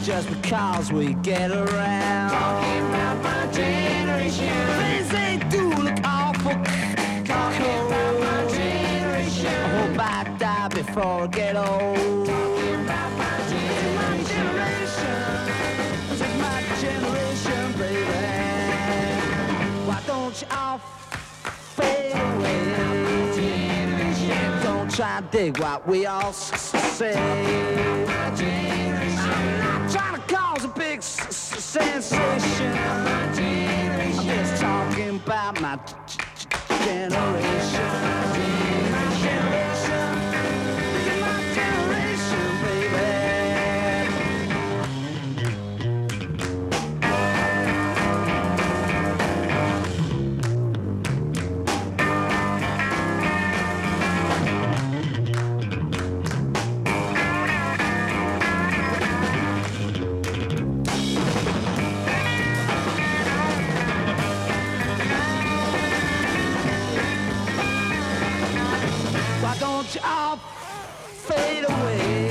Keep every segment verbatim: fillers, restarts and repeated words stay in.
just because we get around. Talking about my generation. Things they do look awful. Talking about my generation. I hope I die before I get old. Talking about my generation. This is my generation, baby. Why don't you all fade away? Don't try to dig what we all s- say. I'm not trying to cause a big s- s- sensation. I'm just talking about my g- g- generation. My generation. This is my generation, baby. Why don't you all fade away?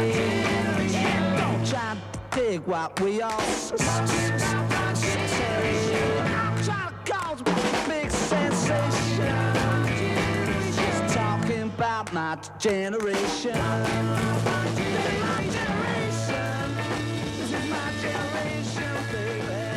Don't try to dig what we all s- s- s- say. I'm trying to cause a big sensation. Just talking about my generation. My